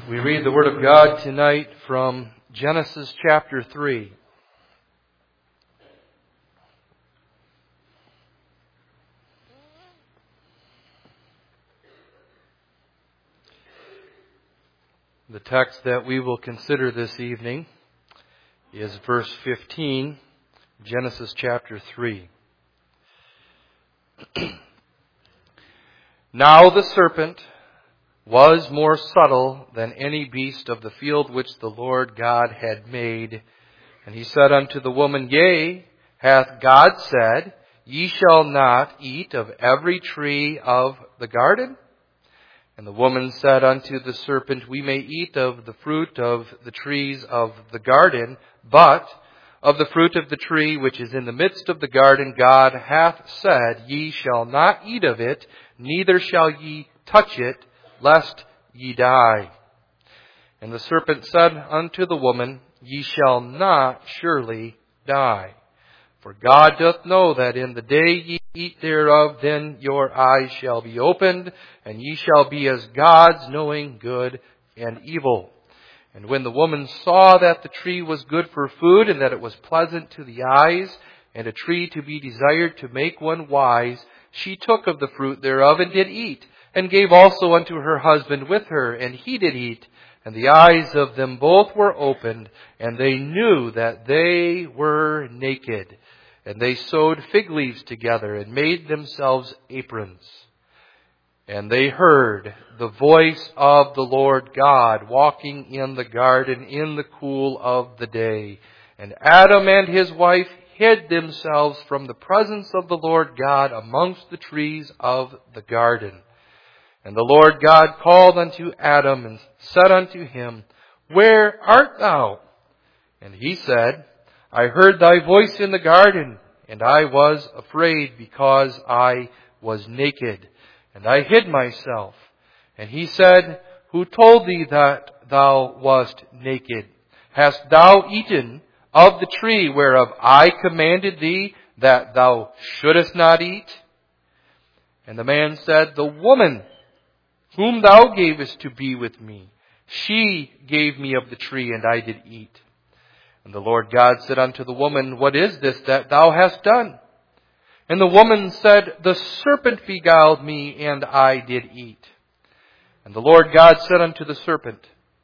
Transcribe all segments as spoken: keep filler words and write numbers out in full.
We read the Word of God tonight from Genesis chapter three. The text that we will consider this evening is verse fifteen, Genesis chapter three. Now the serpent was more subtle than any beast of the field which the Lord God had made. And he said unto the woman, Yea, hath God said, Ye shall not eat of every tree of the garden? And the woman said unto the serpent, We may eat of the fruit of the trees of the garden, but of the fruit of the tree which is in the midst of the garden, God hath said, Ye shall not eat of it, neither shall ye touch it, lest ye die. And the serpent said unto the woman, Ye shall not surely die. For God doth know that in the day ye eat thereof, then your eyes shall be opened, and ye shall be as gods, knowing good and evil. And when the woman saw that the tree was good for food, and that it was pleasant to the eyes, and a tree to be desired to make one wise, she took of the fruit thereof, and did eat, and gave also unto her husband with her, and he did eat. And the eyes of them both were opened, and they knew that they were naked. And they sewed fig leaves together, and made themselves aprons. And they heard the voice of the Lord God walking in the garden in the cool of the day. And Adam and his wife hid themselves from the presence of the Lord God amongst the trees of the garden. And the Lord God called unto Adam and said unto him, Where art thou? And he said, I heard thy voice in the garden, and I was afraid because I was naked, and I hid myself. And he said, Who told thee that thou wast naked? Hast thou eaten of the tree whereof I commanded thee that thou shouldest not eat? And the man said, The woman whom thou gavest to be with me, she gave me of the tree, and I did eat. And the Lord God said unto the woman, What is this that thou hast done? And the woman said, The serpent beguiled me, and I did eat. And the Lord God said unto the serpent,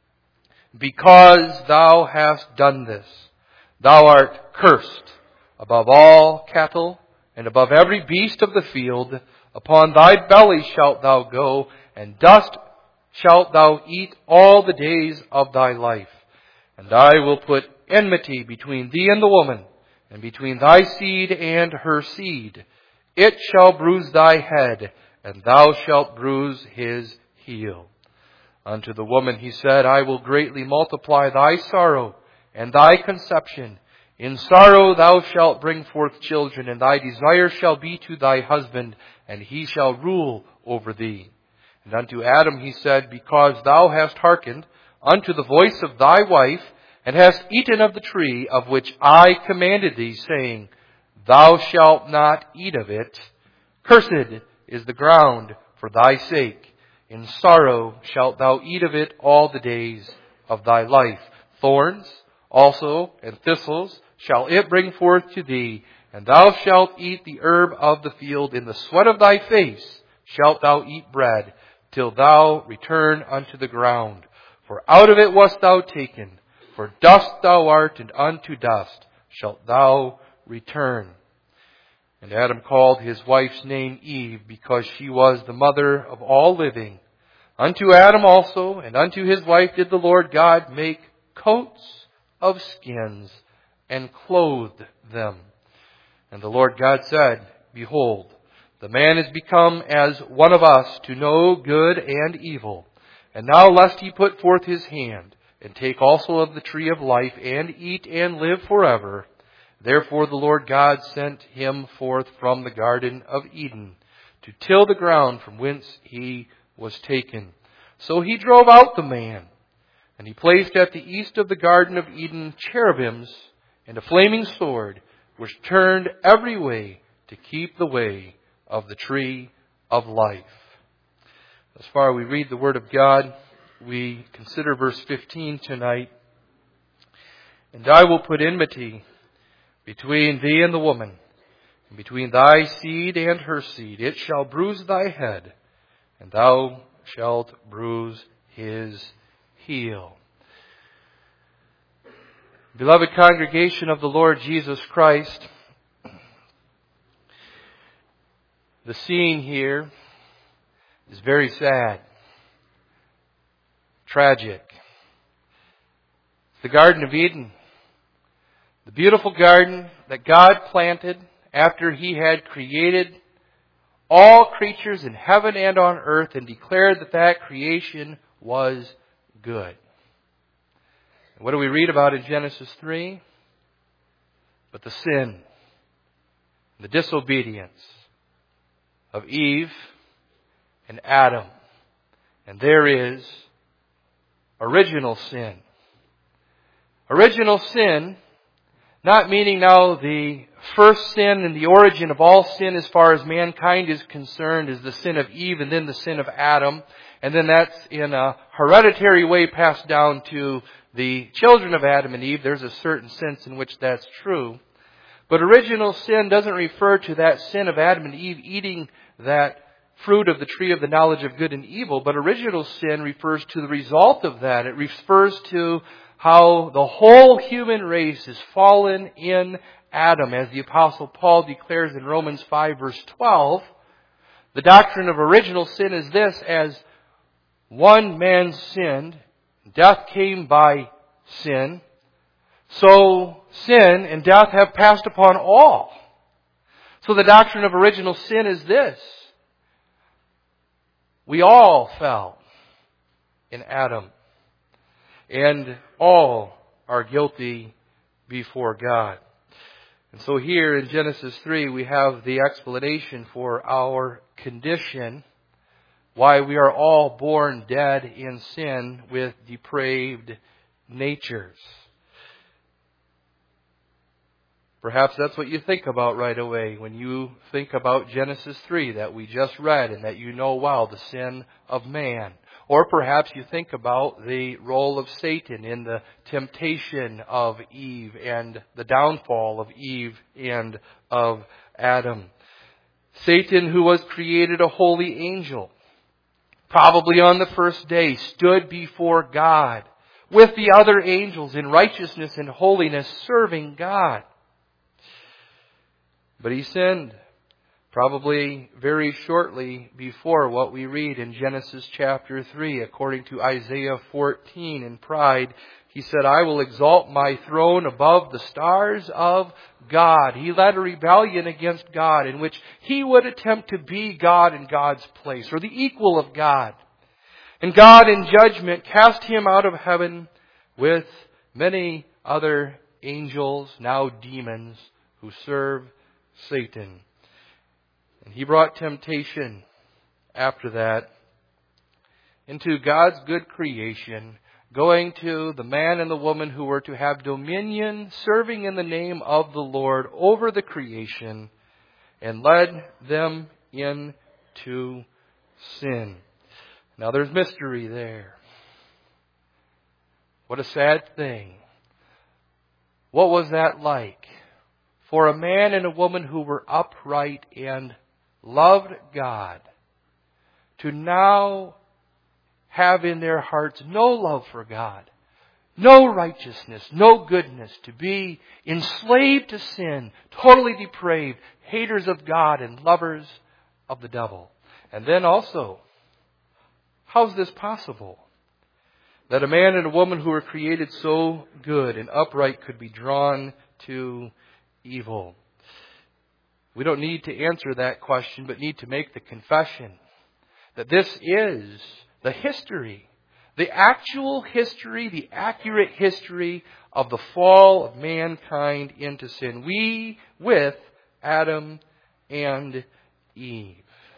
Because thou hast done this, thou art cursed above all cattle, and above every beast of the field. Upon thy belly shalt thou go, and dust shalt thou eat all the days of thy life. And I will put enmity between thee and the woman, and between thy seed and her seed. It shall bruise thy head, and thou shalt bruise his heel. Unto the woman he said, I will greatly multiply thy sorrow and thy conception. In sorrow thou shalt bring forth children, and thy desire shall be to thy husband, and he shall rule over thee. And unto Adam he said, Because thou hast hearkened unto the voice of thy wife, and hast eaten of the tree of which I commanded thee, saying, Thou shalt not eat of it, cursed is the ground for thy sake. In sorrow shalt thou eat of it all the days of thy life. Thorns also and thistles shall it bring forth to thee, and thou shalt eat the herb of the field. In the sweat of thy face shalt thou eat bread, till thou return unto the ground. For out of it wast thou taken, for dust thou art, and unto dust shalt thou return. And Adam called his wife's name Eve, because she was the mother of all living. Unto Adam also, and unto his wife did the Lord God make coats of skins, and clothed them. And the Lord God said, Behold, the man is become as one of us to know good and evil. And now lest he put forth his hand, and take also of the tree of life, and eat and live forever. Therefore the Lord God sent him forth from the Garden of Eden, to till the ground from whence he was taken. So he drove out the man, and he placed at the east of the Garden of Eden cherubims, and a flaming sword, which turned every way to keep the way of the tree of life. As far as we read the Word of God, we consider verse fifteen tonight. And I will put enmity between thee and the woman, and between thy seed and her seed. It shall bruise thy head, and thou shalt bruise his heel. Beloved congregation of the Lord Jesus Christ, the scene here is very sad, tragic. The Garden of Eden, the beautiful garden that God planted after He had created all creatures in heaven and on earth and declared that that creation was good. And what do we read about in Genesis three? But the sin, the disobedience of Eve and Adam. And there is original sin. Original sin, not meaning now the first sin and the origin of all sin as far as mankind is concerned is the sin of Eve and then the sin of Adam. And then that's in a hereditary way passed down to the children of Adam and Eve. There's a certain sense in which that's true. But original sin doesn't refer to that sin of Adam and Eve eating that fruit of the tree of the knowledge of good and evil. But original sin refers to the result of that. It refers to how the whole human race is fallen in Adam. As the Apostle Paul declares in Romans five verse twelve, the doctrine of original sin is this: as one man sinned, death came by sin, so sin and death have passed upon all. So the doctrine of original sin is this: we all fell in Adam, and all are guilty before God. And so here in Genesis three we have the explanation for our condition, why we are all born dead in sin with depraved natures. Perhaps that's what you think about right away when you think about Genesis three that we just read and that you know, wow, the sin of man. Or perhaps you think about the role of Satan in the temptation of Eve and the downfall of Eve and of Adam. Satan, who was created a holy angel, probably on the first day, stood before God with the other angels in righteousness and holiness, serving God. But he sinned probably very shortly before what we read in Genesis chapter three. According to Isaiah fourteen, in pride, he said, I will exalt my throne above the stars of God. He led a rebellion against God in which he would attempt to be God in God's place, or the equal of God. And God in judgment cast him out of heaven with many other angels, now demons, who serve Satan. And he brought temptation after that into God's good creation, going to the man and the woman who were to have dominion, serving in the name of the Lord over the creation, and led them into sin. Now there's mystery there. What a sad thing. What was that like? For a man and a woman who were upright and loved God to now have in their hearts no love for God, no righteousness, no goodness, to be enslaved to sin, totally depraved, haters of God and lovers of the devil. And then also, how's this possible? That a man and a woman who were created so good and upright could be drawn to evil. We don't need to answer that question, but need to make the confession that this is the history, the actual history, the accurate history of the fall of mankind into sin. We with Adam and Eve.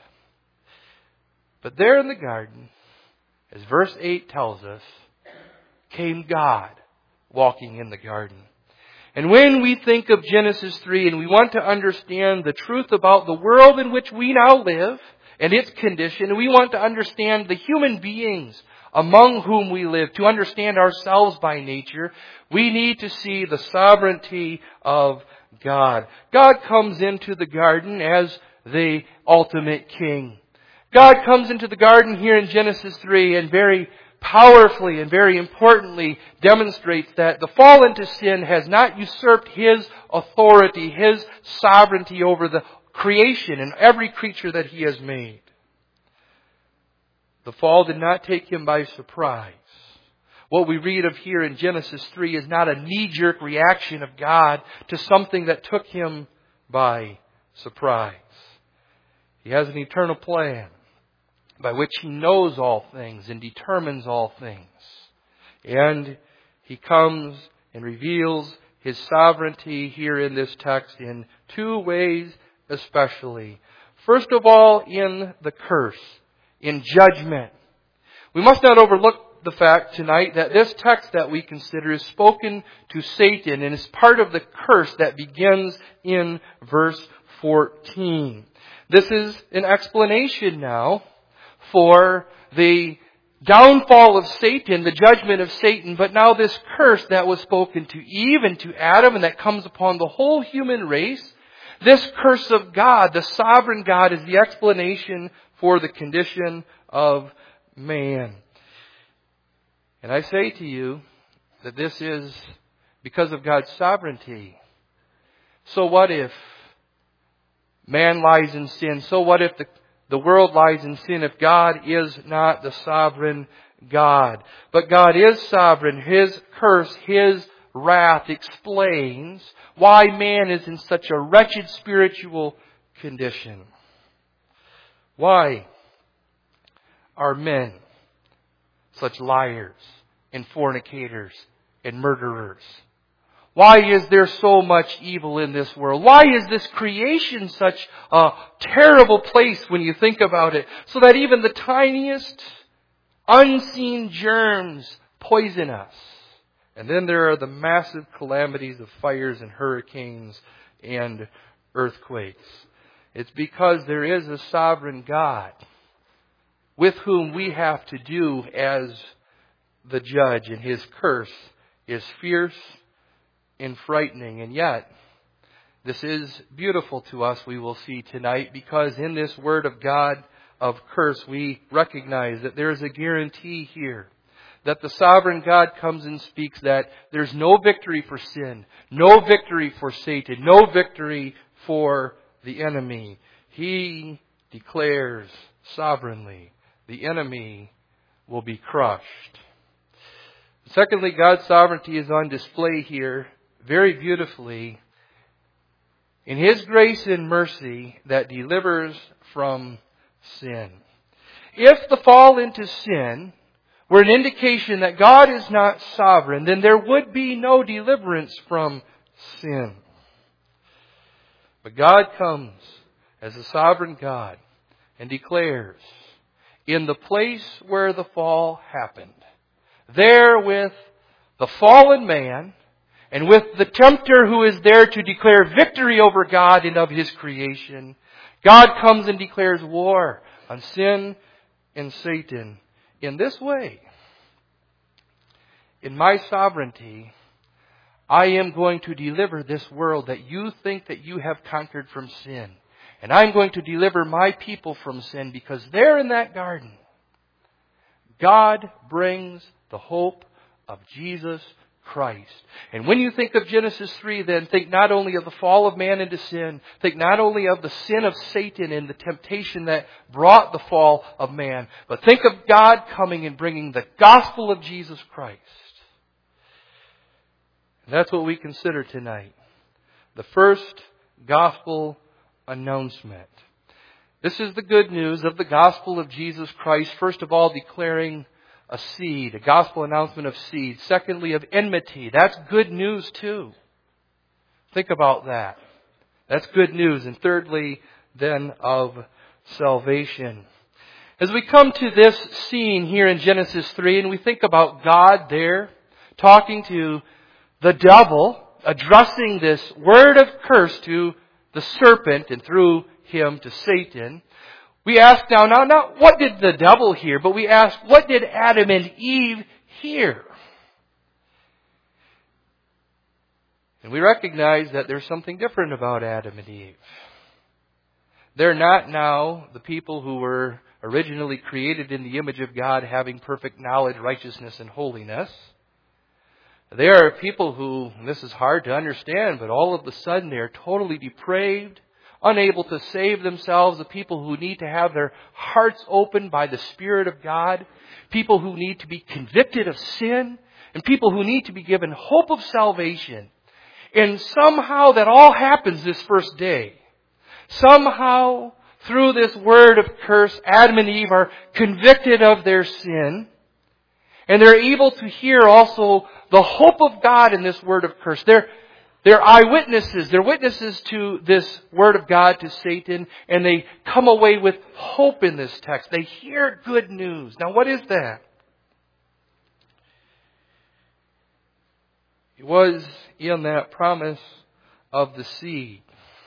But there in the garden, as verse eight tells us, came God walking in the garden. And when we think of Genesis three and we want to understand the truth about the world in which we now live and its condition, and we want to understand the human beings among whom we live, to understand ourselves by nature, we need to see the sovereignty of God. God comes into the garden as the ultimate king. God comes into the garden here in Genesis three and very powerfully and very importantly demonstrates that the fall into sin has not usurped His authority, His sovereignty over the creation and every creature that He has made. The fall did not take Him by surprise. What we read of here in Genesis three is not a knee-jerk reaction of God to something that took Him by surprise. He has an eternal plan by which He knows all things and determines all things. And He comes and reveals His sovereignty here in this text in two ways especially. First of all, in the curse, in judgment. We must not overlook the fact tonight that this text that we consider is spoken to Satan and is part of the curse that begins in verse fourteen. This is an explanation now for the downfall of Satan, the judgment of Satan, but now this curse that was spoken to Eve and to Adam and that comes upon the whole human race, this curse of God, the sovereign God, is the explanation for the condition of man. And I say to you that this is because of God's sovereignty. So what if man lies in sin? So what if the The world lies in sin if God is not the sovereign God? But God is sovereign. His curse, His wrath explains why man is in such a wretched spiritual condition. Why are men such liars and fornicators and murderers? Why is there so much evil in this world? Why is this creation such a terrible place when you think about it? So that even the tiniest unseen germs poison us. And then there are the massive calamities of fires and hurricanes and earthquakes. It's because there is a sovereign God with whom we have to do as the judge, and His curse is fierce and frightening. And yet, this is beautiful to us, we will see tonight, because in this word of God of curse, we recognize that there is a guarantee here. That the sovereign God comes and speaks that there's no victory for sin, no victory for Satan, no victory for the enemy. He declares sovereignly, the enemy will be crushed. Secondly, God's sovereignty is on display here very beautifully in His grace and mercy that delivers from sin. If the fall into sin were an indication that God is not sovereign, then there would be no deliverance from sin. But God comes as a sovereign God and declares, in the place where the fall happened, there with the fallen man, and with the tempter who is there to declare victory over God and of His creation, God comes and declares war on sin and Satan in this way. In my sovereignty, I am going to deliver this world that you think that you have conquered from sin. And I'm going to deliver my people from sin, because there in that garden, God brings the hope of Jesus Christ. And when you think of Genesis three, then think not only of the fall of man into sin, think not only of the sin of Satan and the temptation that brought the fall of man, but think of God coming and bringing the gospel of Jesus Christ. And that's what we consider tonight. The first gospel announcement. This is the good news of the gospel of Jesus Christ. First of all, declaring a seed, a gospel announcement of seed. Secondly, of enmity. That's good news too. Think about that. That's good news. And thirdly, then of salvation. As we come to this scene here in Genesis three, and we think about God there talking to the devil, addressing this word of curse to the serpent and through him to Satan, We ask now, now, not what did the devil hear, but we ask, what did Adam and Eve hear? And we recognize that there's something different about Adam and Eve. They're not now the people who were originally created in the image of God, having perfect knowledge, righteousness, and holiness. They are people who, and this is hard to understand, but all of a sudden they are totally depraved, unable to save themselves, the people who need to have their hearts opened by the Spirit of God, people who need to be convicted of sin, and people who need to be given hope of salvation. And somehow that all happens this first day. Somehow, through this word of curse, Adam and Eve are convicted of their sin. And they're able to hear also the hope of God in this word of curse. They're, they're eyewitnesses. They're witnesses to this word of God to Satan. And they come away with hope in this text. They hear good news. Now what is that? It was in that promise of the seed.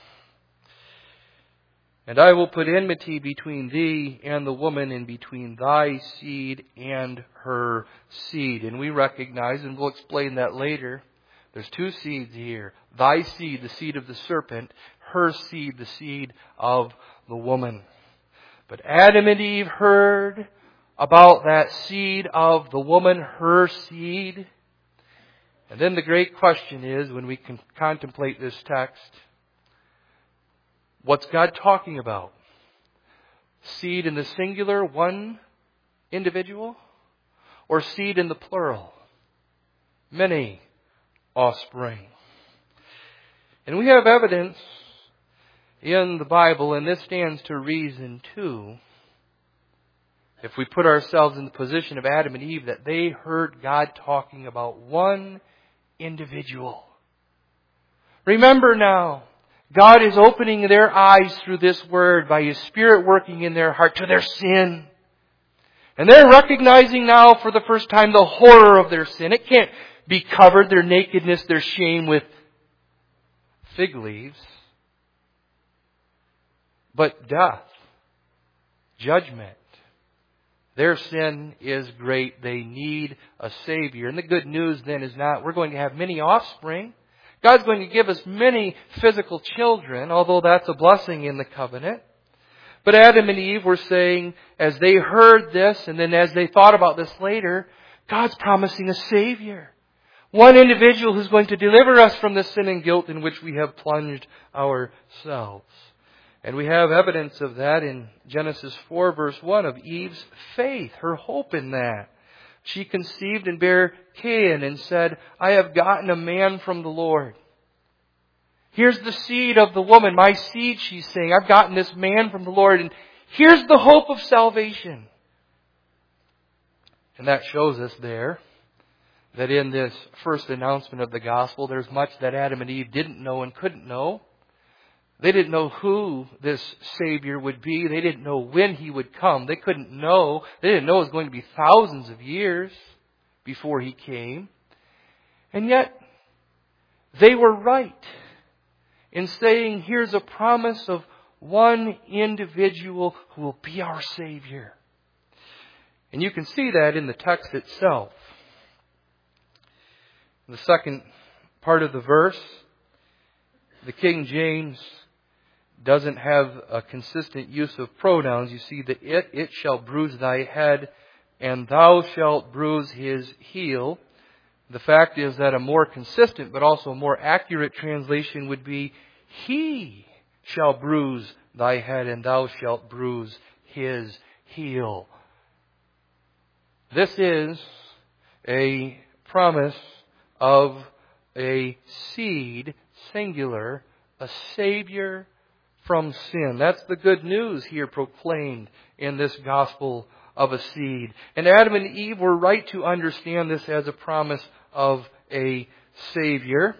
And I will put enmity between thee and the woman, and between thy seed and her seed. And we recognize, and we'll explain that later, there's two seeds here. Thy seed, the seed of the serpent. Her seed, the seed of the woman. But Adam and Eve heard about that seed of the woman, her seed. And then the great question is, when we can contemplate this text, what's God talking about? Seed in the singular, one individual? Or seed in the plural? Many offspring. And we have evidence in the Bible, and this stands to reason too, if we put ourselves in the position of Adam and Eve, that they heard God talking about one individual. Remember now, God is opening their eyes through this word by His Spirit working in their heart to their sin. And they're recognizing now for the first time the horror of their sin. It can't be covered, their nakedness, their shame, with fig leaves. But death, judgment. Their sin is great. They need a Savior. And the good news then is not we're going to have many offspring. God's going to give us many physical children, although that's a blessing in the covenant. But Adam and Eve were saying, as they heard this, and then as they thought about this later, God's promising a Savior. One individual who's going to deliver us from the sin and guilt in which we have plunged ourselves. And we have evidence of that in Genesis four, verse one, of Eve's faith, her hope in that. She conceived and bare Cain and said, I have gotten a man from the Lord. Here's the seed of the woman, my seed, she's saying. I've gotten this man from the Lord, and here's the hope of salvation. And that shows us there that in this first announcement of the gospel, there's much that Adam and Eve didn't know and couldn't know. They didn't know who this Savior would be. They didn't know when He would come. They couldn't know. They didn't know it was going to be thousands of years before He came. And yet, they were right in saying, here's a promise of one individual who will be our Savior. And you can see that in the text itself. In the second part of the verse, the King James doesn't have a consistent use of pronouns. You see the it, it shall bruise thy head, and thou shalt bruise his heel. The fact is that a more consistent but also a more accurate translation would be, he shall bruise thy head, and thou shalt bruise his heel. This is a promise of a seed, singular, a Savior from sin. That's the good news here proclaimed in this gospel of a seed. And Adam and Eve were right to understand this as a promise of a Savior.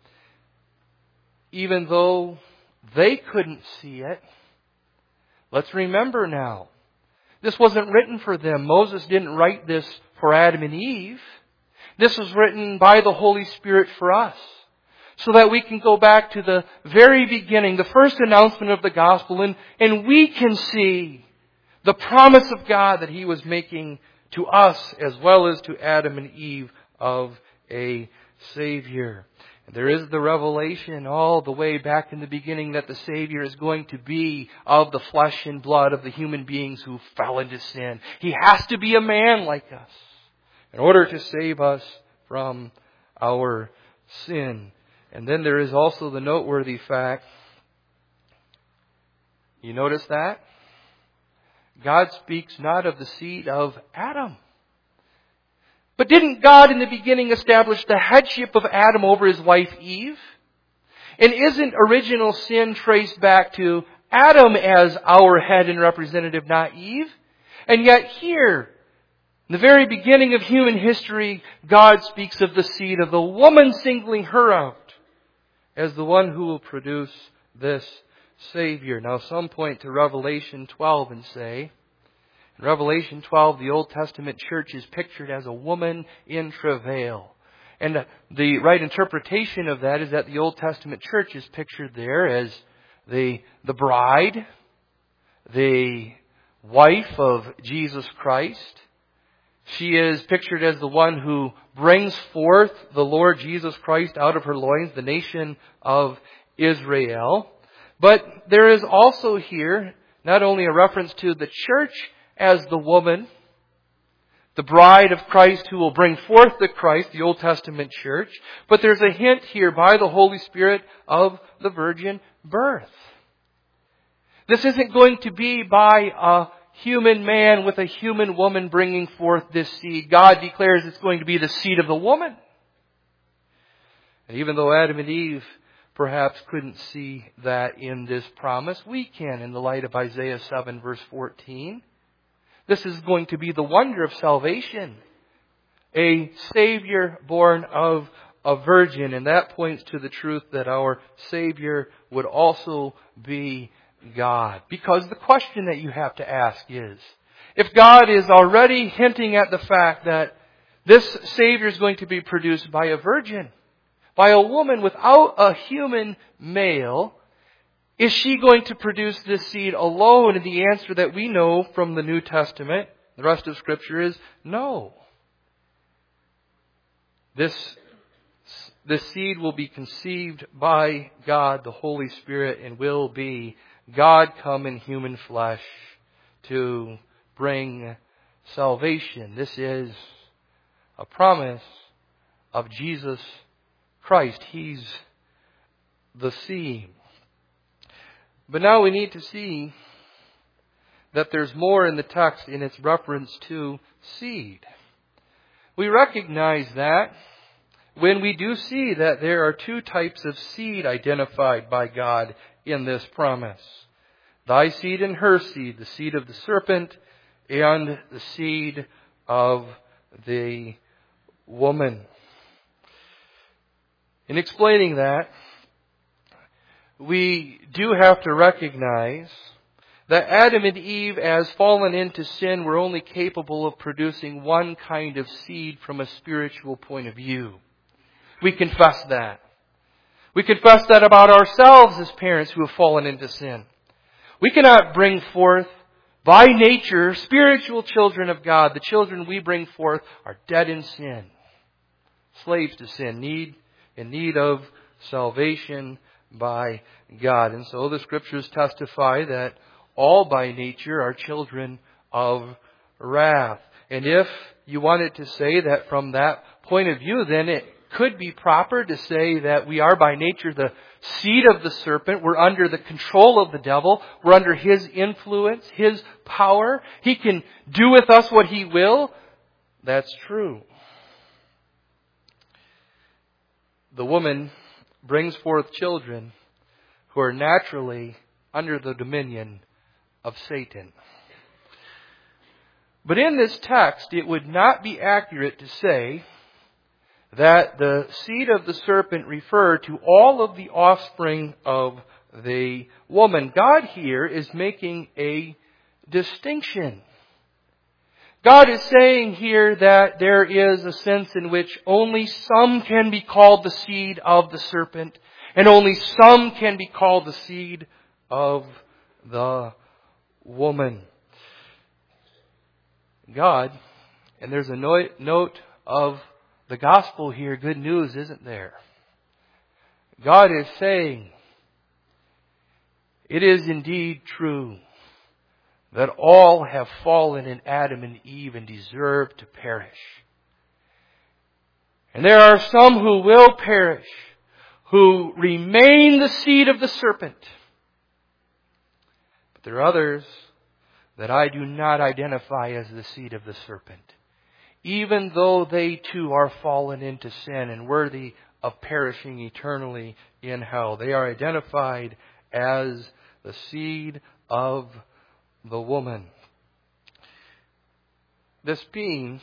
Even though they couldn't see it. Let's remember now, this wasn't written for them. Moses didn't write this for Adam and Eve. This was written by the Holy Spirit for us, so that we can go back to the very beginning, the first announcement of the gospel, and, and we can see The promise of God that He was making to us as well as to Adam and Eve of a Savior. And there is the revelation all the way back in the beginning that the Savior is going to be of the flesh and blood of the human beings who fell into sin. He has to be a man like us in order to save us from our sin. And then there is also the noteworthy fact, you notice that? God speaks not of the seed of Adam. But didn't God in the beginning establish the headship of Adam over his wife Eve? And isn't original sin traced back to Adam as our head and representative, not Eve? And yet here, in the very beginning of human history, God speaks of the seed of the woman, singling her out as the one who will produce this Savior. Now some point to Revelation twelve and say, in Revelation twelve, the Old Testament church is pictured as a woman in travail. And the right interpretation of that is that the Old Testament church is pictured there as the, the bride, the wife of Jesus Christ. She is pictured as the one who brings forth the Lord Jesus Christ out of her loins, the nation of Israel. But there is also here not only a reference to the church as the woman, the bride of Christ who will bring forth the Christ, the Old Testament church, but there's a hint here by the Holy Spirit of the virgin birth. This isn't going to be by a human man with a human woman bringing forth this seed. God declares it's going to be the seed of the woman. And even though Adam and Eve perhaps couldn't see that in this promise, we can in the light of Isaiah seven verse fourteen. This is going to be the wonder of salvation. A Savior born of a virgin. And that points to the truth that our Savior would also be God. Because the question that you have to ask is, if God is already hinting at the fact that this Savior is going to be produced by a virgin, by a woman without a human male, is she going to produce this seed alone? And the answer that we know from the New Testament, the rest of Scripture, is no. This, this seed will be conceived by God, the Holy Spirit, and will be God come in human flesh to bring salvation. This is a promise of Jesus Christ. He's the seed. But now we need to see that there's more in the text in its reference to seed. We recognize that when we do see that there are two types of seed identified by God in this promise. Thy seed and her seed, the seed of the serpent and the seed of the woman. In explaining that, we do have to recognize that Adam and Eve, as fallen into sin, were only capable of producing one kind of seed from a spiritual point of view. We confess that. We confess that about ourselves as parents who have fallen into sin. We cannot bring forth, by nature, spiritual children of God. The children we bring forth are dead in sin, slaves to sin, need in need of salvation by God. And so the Scriptures testify that all by nature are children of wrath. And if you wanted to say that from that point of view, then it could be proper to say that we are by nature the seed of the serpent. We're under the control of the devil. We're under his influence, his power. He can do with us what he will. That's true. The woman brings forth children who are naturally under the dominion of Satan. But in this text, it would not be accurate to say that the seed of the serpent referred to all of the offspring of the woman. God here is making a distinction. God is saying here that there is a sense in which only some can be called the seed of the serpent, and only some can be called the seed of the woman. God, and there's a note of the gospel here, good news, isn't there? God is saying, it is indeed true that all have fallen in Adam and Eve and deserve to perish. And there are some who will perish, who remain the seed of the serpent. But there are others that I do not identify as the seed of the serpent, even though they too are fallen into sin and worthy of perishing eternally in hell. They are identified as the seed of the woman. This means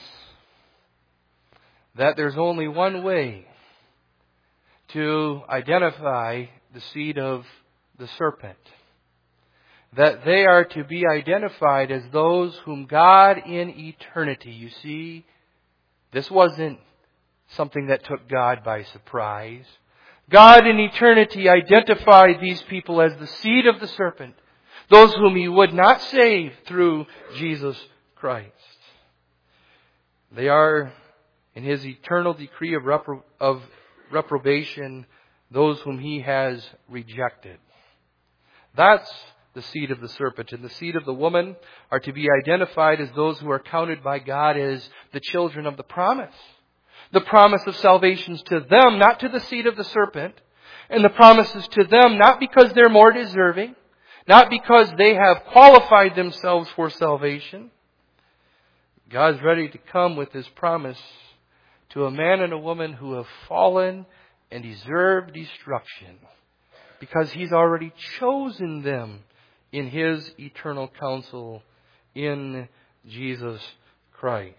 that there's only one way to identify the seed of the serpent. That they are to be identified as those whom God in eternity, you see, this wasn't something that took God by surprise. God in eternity identified these people as the seed of the serpent, those whom He would not save through Jesus Christ. They are, in His eternal decree of, repro- of reprobation, those whom He has rejected. That's the seed of the serpent. And the seed of the woman are to be identified as those who are counted by God as the children of the promise. The promise of salvation is to them, not to the seed of the serpent. And the promise is to them not because they're more deserving, not because they have qualified themselves for salvation. God's ready to come with His promise to a man and a woman who have fallen and deserve destruction, because He's already chosen them in His eternal counsel in Jesus Christ.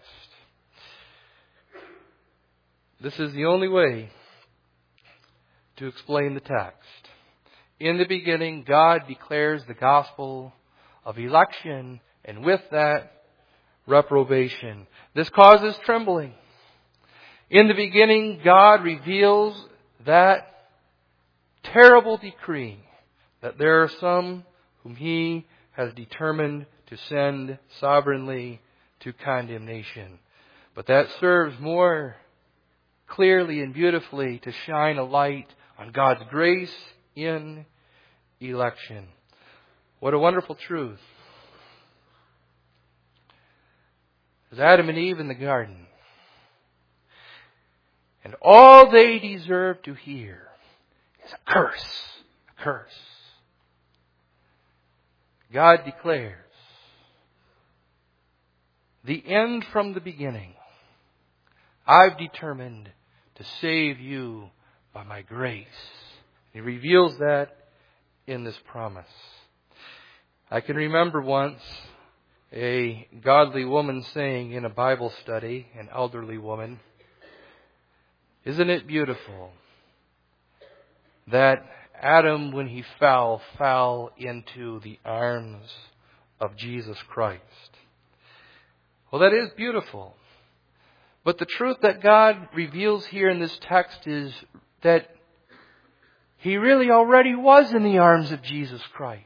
This is the only way to explain the text. In the beginning, God declares the gospel of election, and with that, reprobation. This causes trembling. In the beginning, God reveals that terrible decree that there are some whom He has determined to send sovereignly to condemnation. But that serves more clearly and beautifully to shine a light on God's grace in election. What a wonderful truth. There's Adam and Eve in the garden, and all they deserve to hear is a curse. A curse. God declares the end from the beginning. I've determined to save you by my grace. He reveals that in this promise. I can remember once a godly woman saying in a Bible study, an elderly woman, "Isn't it beautiful that Adam, when he fell, fell into the arms of Jesus Christ?" Well, that is beautiful. But the truth that God reveals here in this text is that He really already was in the arms of Jesus Christ.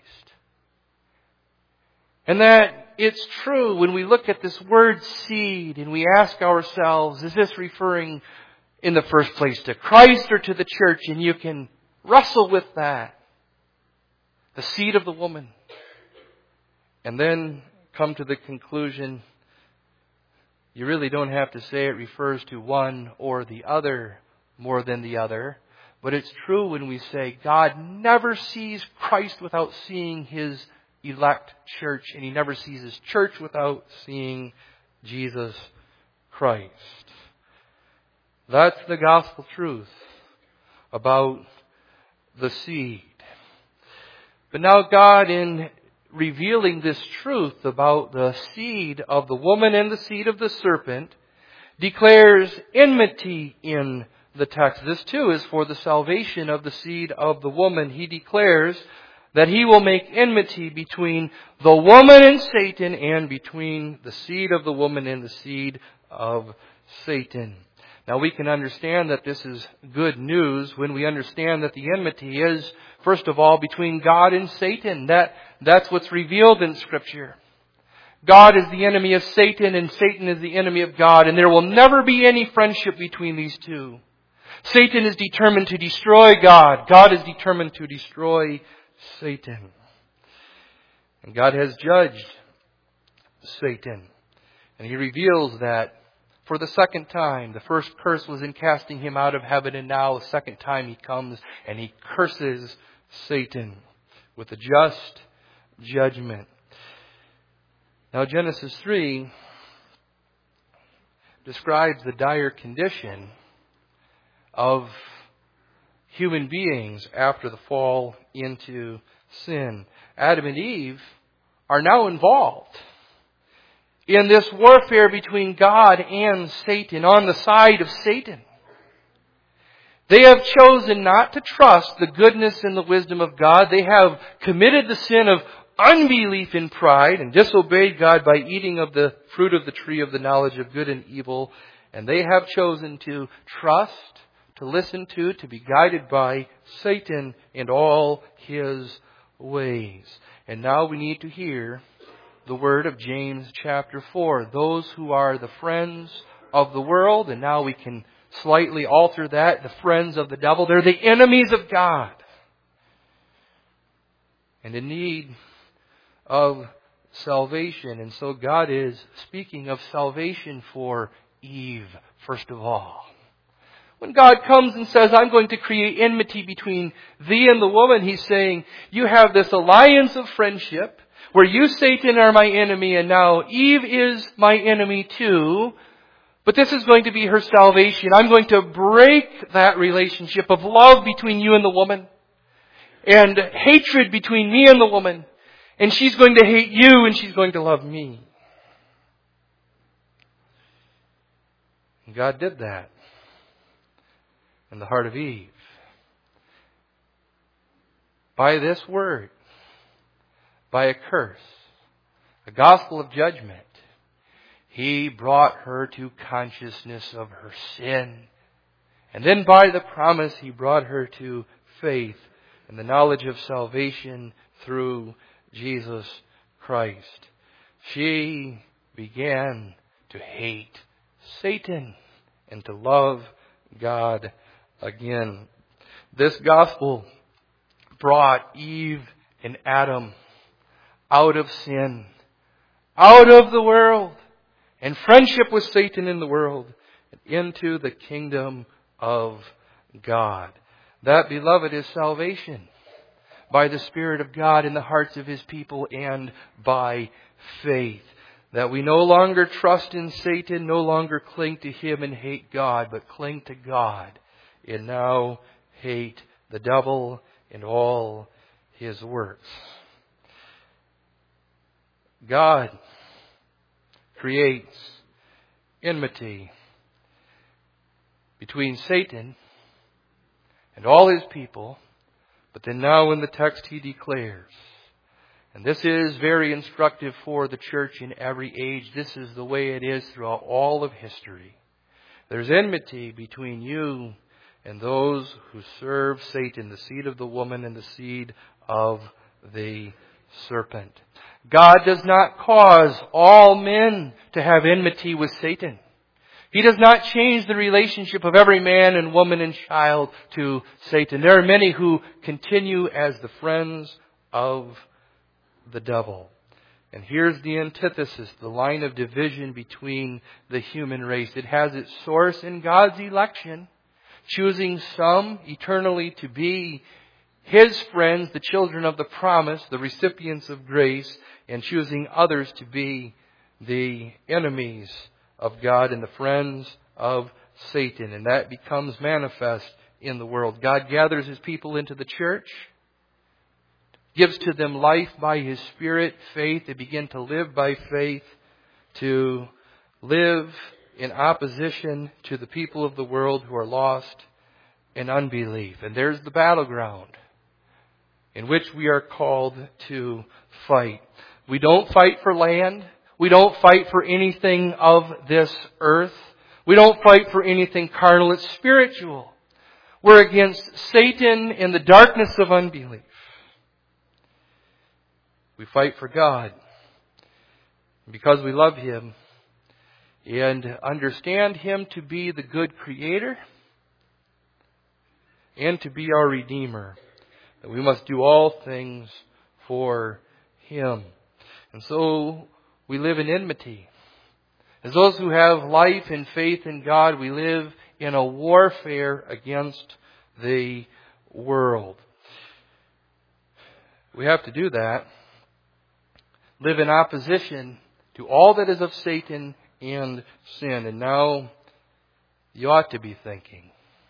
And that it's true when we look at this word seed and we ask ourselves, is this referring in the first place to Christ or to the church? And you can wrestle with that. The seed of the woman. And then come to the conclusion, you really don't have to say it refers to one or the other more than the other. But it's true when we say God never sees Christ without seeing His elect church, and He never sees His church without seeing Jesus Christ. That's the gospel truth about the seed. But now God, in revealing this truth about the seed of the woman and the seed of the serpent, declares enmity in the text. This too is for the salvation of the seed of the woman. He declares that He will make enmity between the woman and Satan, and between the seed of the woman and the seed of Satan. Now we can understand that this is good news when we understand that the enmity is, first of all, between God and Satan. That, that's what's revealed in Scripture. God is the enemy of Satan and Satan is the enemy of God, and there will never be any friendship between these two. Satan is determined to destroy God. God is determined to destroy Satan. And God has judged Satan. And He reveals that for the second time. The first curse was in casting him out of heaven, and now the second time He comes and He curses Satan with a just judgment. Now Genesis three describes the dire condition of human beings after the fall into sin. Adam and Eve are now involved in this warfare between God and Satan, on the side of Satan. They have chosen not to trust the goodness and the wisdom of God. They have committed the sin of unbelief and pride and disobeyed God by eating of the fruit of the tree of the knowledge of good and evil. And they have chosen to trust, to listen to, to be guided by Satan and all his ways. And now we need to hear the word of James chapter four. Those who are the friends of the world, and now we can slightly alter that, the friends of the devil. They're the enemies of God. And in need of salvation. And so God is speaking of salvation for Eve, first of all. When God comes and says, I'm going to create enmity between thee and the woman, He's saying, you have this alliance of friendship where you, Satan, are my enemy, and now Eve is my enemy too. But this is going to be her salvation. I'm going to break that relationship of love between you and the woman, and hatred between me and the woman. And she's going to hate you, and she's going to love me. And God did that in the heart of Eve. By this word, by a curse, a gospel of judgment, He brought her to consciousness of her sin. And then by the promise, He brought her to faith and the knowledge of salvation through Jesus Christ. She began to hate Satan and to love God again. This gospel brought Eve and Adam out of sin, out of the world, and friendship with Satan in the world, and into the kingdom of God. That, beloved, is salvation by the Spirit of God in the hearts of His people and by faith. That we no longer trust in Satan, no longer cling to him and hate God, but cling to God and now hate the devil and all his works. God creates enmity between Satan and all his people, but then now in the text He declares, and this is very instructive for the church in every age. This is the way it is throughout all of history. There's enmity between you and those who serve Satan, the seed of the woman and the seed of the serpent. God does not cause all men to have enmity with Satan. He does not change the relationship of every man and woman and child to Satan. There are many who continue as the friends of the devil. And here's the antithesis, the line of division between the human race. It has its source in God's election, choosing some eternally to be His friends, the children of the promise, the recipients of grace, and choosing others to be the enemies of God and the friends of Satan. And that becomes manifest in the world. God gathers His people into the church, gives to them life by His Spirit, faith. They begin to live by faith, to live in opposition to the people of the world who are lost in unbelief. And there's the battleground in which we are called to fight. We don't fight for land. We don't fight for anything of this earth. We don't fight for anything carnal. It's spiritual. We're against Satan in the darkness of unbelief. We fight for God Because we love Him and understand Him to be the good Creator and to be our Redeemer, that we must do all things for Him. And so we live in enmity. As those who have life and faith in God, we live in a warfare against the world. We have to do that. Live in opposition to all that is of Satan and sin. And now you ought to be thinking,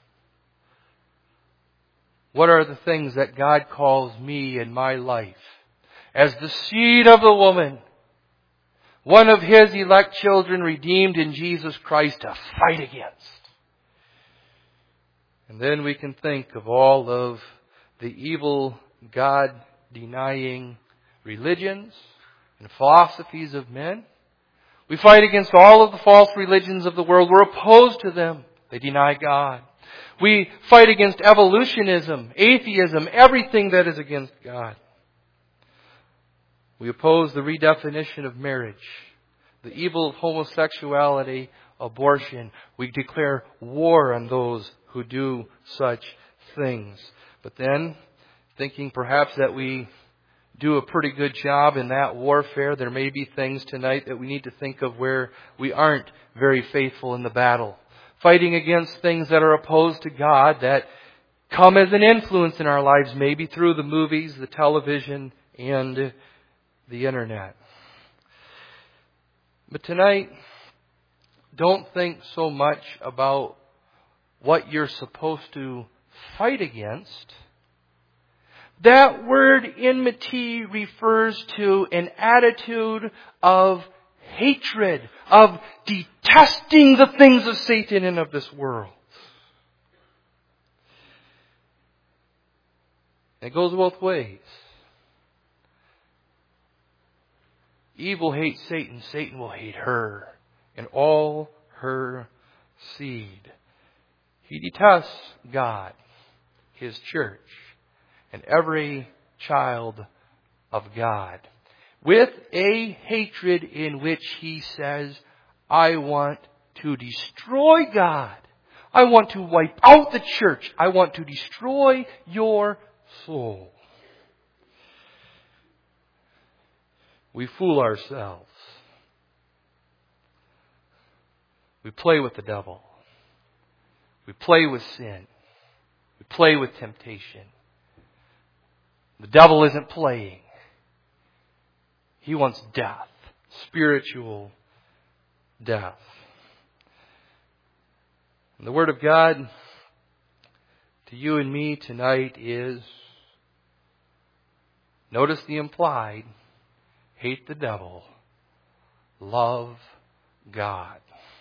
what are the things that God calls me in my life as the seed of the woman, one of His elect children redeemed in Jesus Christ, to fight against? And then we can think of all of the evil God-denying religions and philosophies of men. We fight against all of the false religions of the world. We're opposed to them. They deny God. We fight against evolutionism, atheism, everything that is against God. We oppose the redefinition of marriage, the evil of homosexuality, abortion. We declare war on those who do such things. But then, thinking perhaps that we do a pretty good job in that warfare, there may be things tonight that we need to think of where we aren't very faithful in the battle. Fighting against things that are opposed to God, that come as an influence in our lives, maybe through the movies, the television, and the internet. But tonight, don't think so much about what you're supposed to fight against. That word enmity refers to an attitude of hatred, of detesting the things of Satan and of this world. It goes both ways. Eve will hate Satan, Satan will hate her and all her seed. He detests God, His church, and every child of God, with a hatred in which he says, I want to destroy God. I want to wipe out the church. I want to destroy your soul. We fool ourselves. We play with the devil. We play with sin. We play with temptation. The devil isn't playing. He wants death, spiritual death. And the Word of God to you and me tonight is, notice the implied, hate the devil, love God.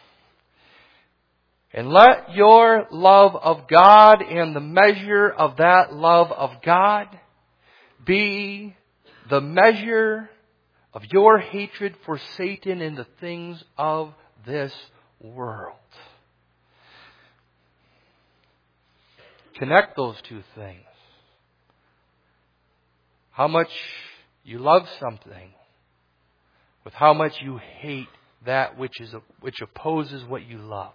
And let your love of God and the measure of that love of God be the measure of your hatred for Satan and the things of this world. Connect those two things. How much you love something with how much you hate that which is which opposes what you love.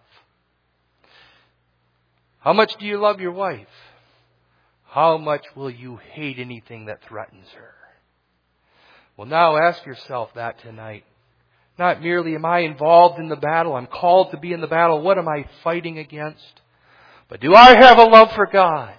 How much do you love your wife? How much will you hate anything that threatens her? Well, now ask yourself that tonight. Not merely am I involved in the battle, I'm called to be in the battle. What am I fighting against? But do I have a love for God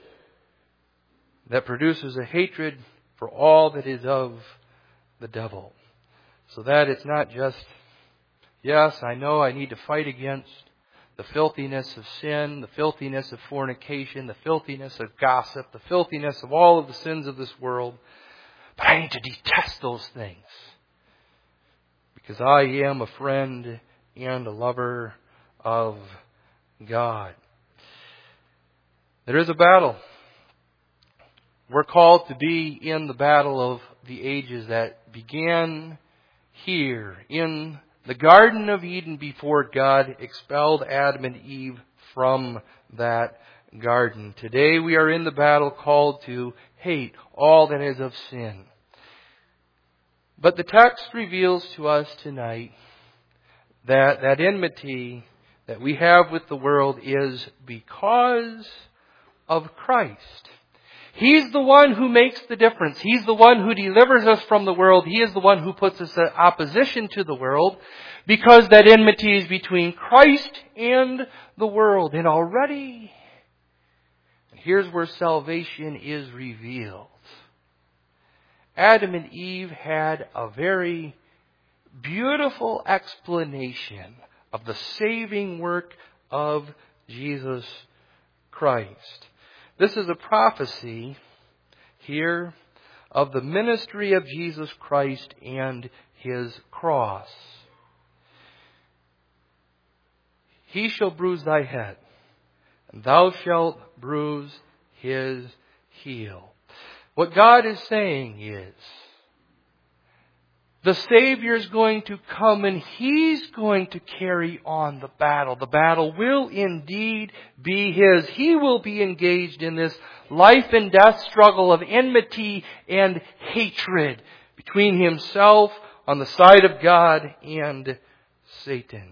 that produces a hatred for all that is of the devil? So that it's not just, yes, I know I need to fight against the filthiness of sin, the filthiness of fornication, the filthiness of gossip, the filthiness of all of the sins of this world. But I need to detest those things. Because I am a friend and a lover of God. There is a battle. We're called to be in the battle of the ages that began here in the Garden of Eden before God expelled Adam and Eve from that garden. Today we are in the battle called to hate all that is of sin. But the text reveals to us tonight that that enmity that we have with the world is because of Christ. He's the one who makes the difference. He's the one who delivers us from the world. He is the one who puts us in opposition to the world, because that enmity is between Christ and the world. And already, here's where salvation is revealed. Adam and Eve had a very beautiful explanation of the saving work of Jesus Christ. This is a prophecy here of the ministry of Jesus Christ and His cross. He shall bruise thy head, and thou shalt bruise his heel. What God is saying is, the Savior is going to come and He's going to carry on the battle. The battle will indeed be His. He will be engaged in this life and death struggle of enmity and hatred between Himself on the side of God and Satan.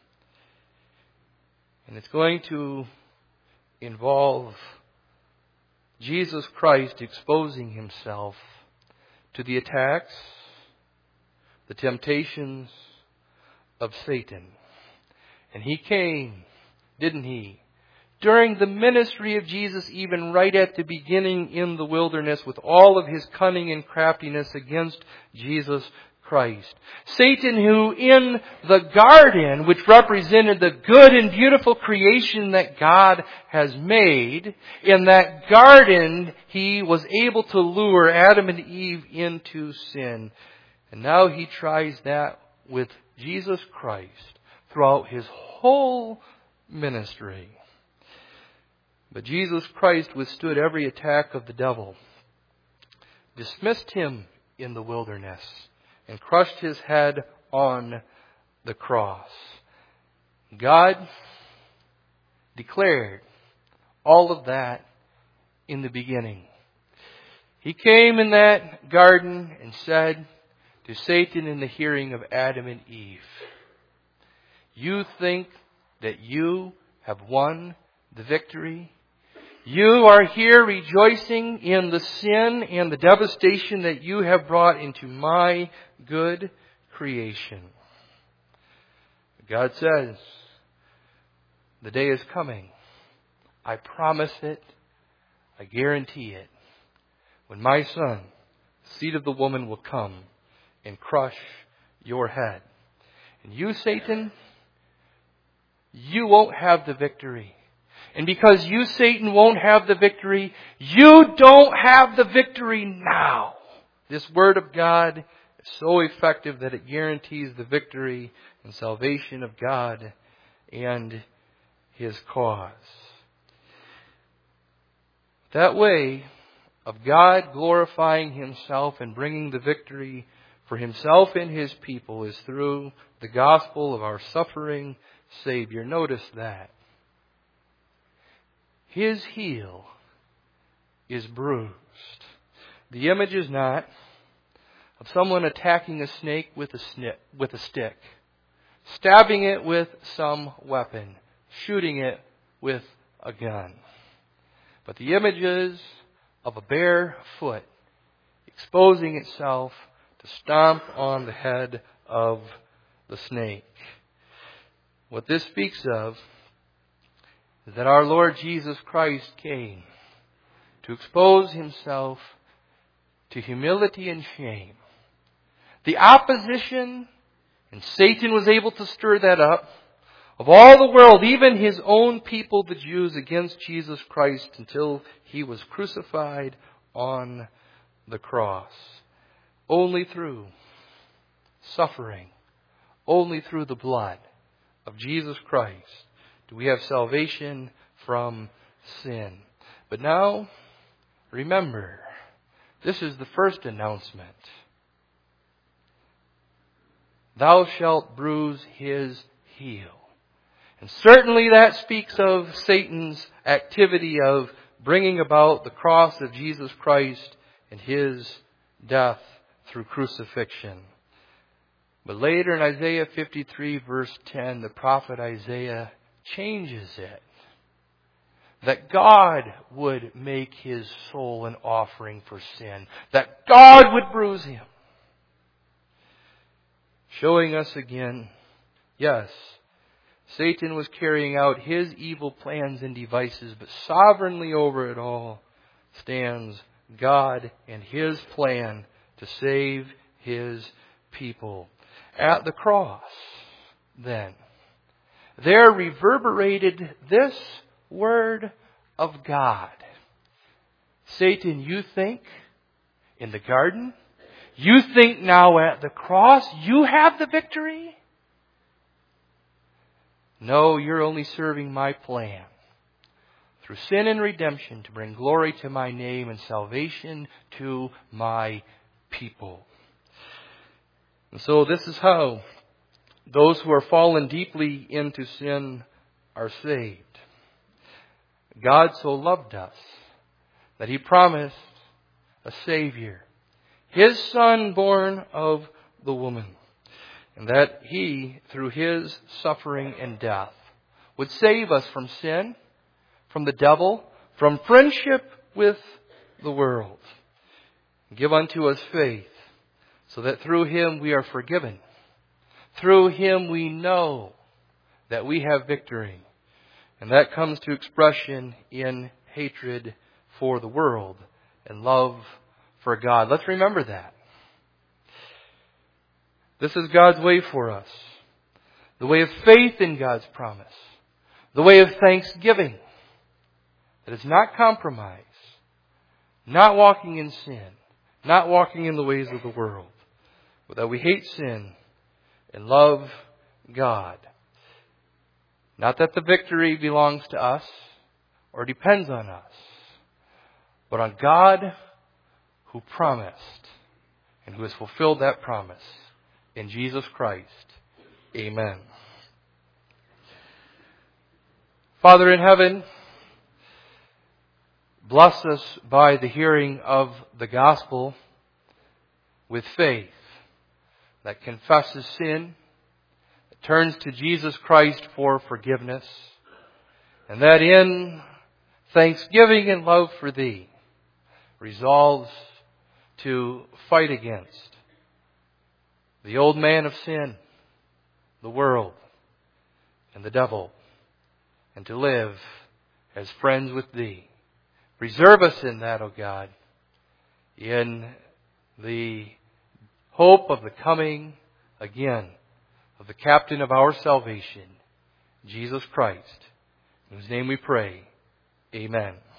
And it's going to involve Jesus Christ exposing Himself to the attacks, the temptations of Satan. And He came, didn't He, during the ministry of Jesus, even right at the beginning in the wilderness, with all of his cunning and craftiness against Jesus Christ. Satan, who in the garden, which represented the good and beautiful creation that God has made, in that garden he was able to lure Adam and Eve into sin. And now he tries that with Jesus Christ throughout his whole ministry. But Jesus Christ withstood every attack of the devil, dismissed him in the wilderness, and crushed his head on the cross. God declared all of that in the beginning. He came in that garden and said to Satan in the hearing of Adam and Eve, "You think that you have won the victory? You are here rejoicing in the sin and the devastation that you have brought into my good creation." God says, the day is coming. I promise it. I guarantee it. When my Son, the seed of the woman, will come and crush your head. And you, Satan, you won't have the victory. And because you, Satan, won't have the victory, you don't have the victory now. This Word of God is so effective that it guarantees the victory and salvation of God and His cause. That way of God glorifying Himself and bringing the victory for Himself and His people is through the gospel of our suffering Savior. Notice that. His heel is bruised. The image is not of someone attacking a snake with a, snip, with a stick, stabbing it with some weapon, shooting it with a gun. But the image is of a bare foot exposing itself to stomp on the head of the snake. What this speaks of is that our Lord Jesus Christ came to expose Himself to humility and shame. The opposition, and Satan was able to stir that up, of all the world, even His own people, the Jews, against Jesus Christ until He was crucified on the cross. Only through suffering, only through the blood of Jesus Christ do we have salvation from sin. But now, remember, this is the first announcement. Thou shalt bruise his heel. And certainly that speaks of Satan's activity of bringing about the cross of Jesus Christ and His death through crucifixion. But later in Isaiah fifty-three verse ten, the prophet Isaiah changes it. That God would make His soul an offering for sin. That God would bruise Him. Showing us again, yes, Satan was carrying out his evil plans and devices, but sovereignly over it all stands God and His plan to save His people. At the cross, then, there reverberated this word of God. Satan, you think in the garden? You think now at the cross you have the victory? No, you're only serving my plan. Through sin and redemption to bring glory to my name and salvation to my people. And so this is how those who are fallen deeply into sin are saved. God so loved us that He promised a Savior, His Son born of the woman, and that He, through His suffering and death, would save us from sin, from the devil, from friendship with the world. Give unto us faith, so that through Him we are forgiven. Through Him we know that we have victory. And that comes to expression in hatred for the world and love for God. Let's remember that. This is God's way for us. The way of faith in God's promise. The way of thanksgiving. That is not compromise. Not walking in sin. Not walking in the ways of the world. But that we hate sin and love God. Not that the victory belongs to us or depends on us, but on God who promised and who has fulfilled that promise in Jesus Christ. Amen. Father in heaven, bless us by the hearing of the gospel with faith that confesses sin, turns to Jesus Christ for forgiveness, and that in thanksgiving and love for Thee resolves to fight against the old man of sin, the world, and the devil, and to live as friends with Thee. Preserve us in that, O God, in the hope of the coming again of the captain of our salvation, Jesus Christ, in whose name we pray. Amen.